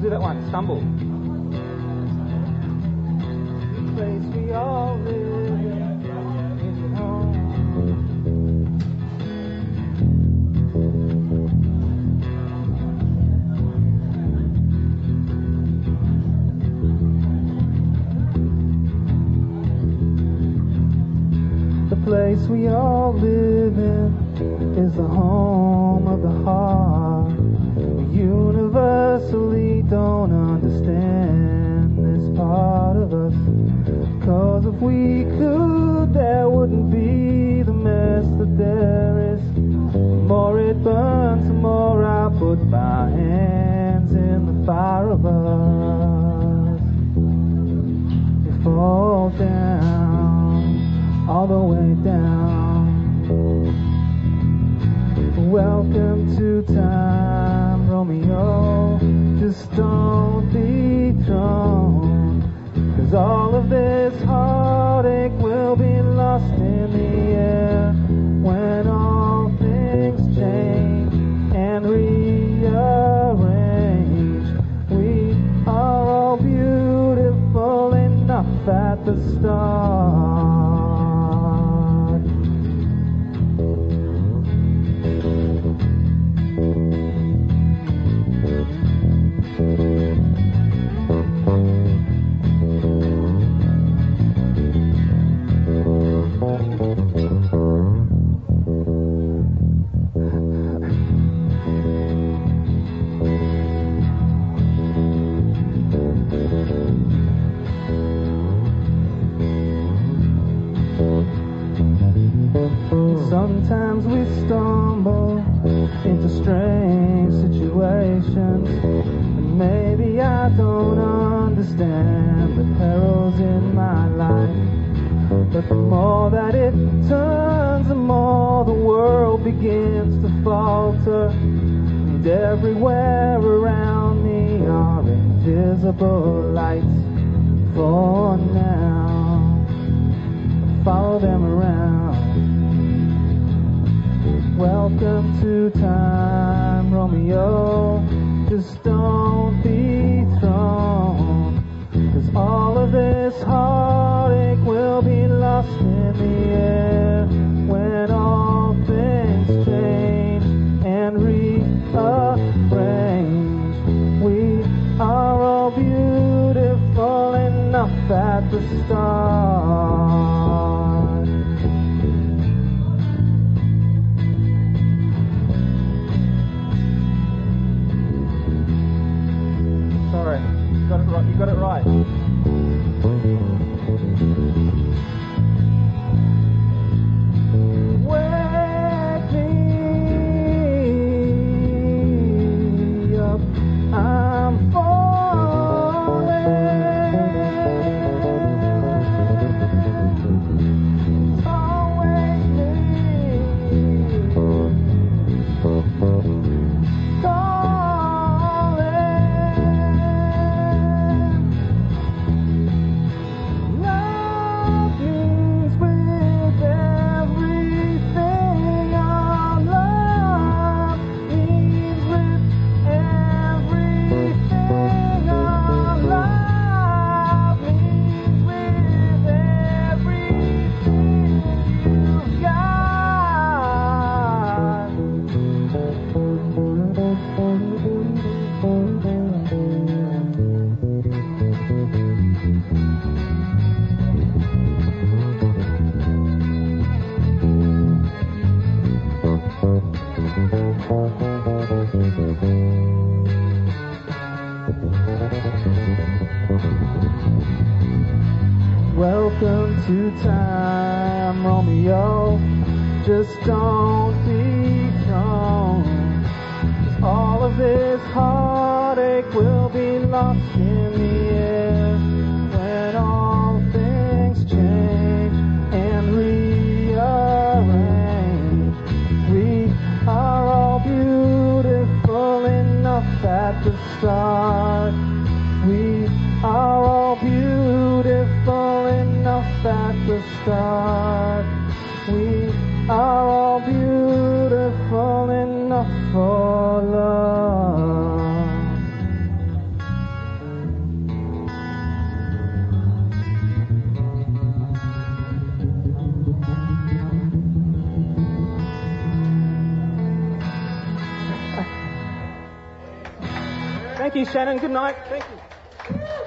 do that one, Stumble. The place we all live is at home. The place we all live in is the home of the heart. We universally don't understand this part of us. 'Cause if we could, there wouldn't be the mess that there is. The more it burns, the more I put my hands in the fire of us. We fall down, all the way down. Welcome to time, Romeo. Just don't be thrown. 'Cause all of this heartache will be lost in the air when all things change and rearrange. We are all beautiful enough at the start. Sometimes we stumble into strange situations, and maybe I don't understand the perils in my life. But the more that it turns, the more the world begins to falter, and everywhere around me are invisible lights. For now, follow them around. Welcome to time, Romeo. Just don't be thrown. 'Cause all of this heartache will be lost in the air when all things change and rearrange. We are all beautiful enough at the start. Sorry, you got it right. You got it right. Wake me up, I'm falling. Oh, wake me. Welcome to time, Romeo. Just don't be thrown. 'Cause all of this heartache will be lost in the air when all things change and rearrange. We are all beautiful enough at the start. We are all beautiful enough at the start. We are all beautiful enough for love. Thank you, Shannon. Good night. Thank you.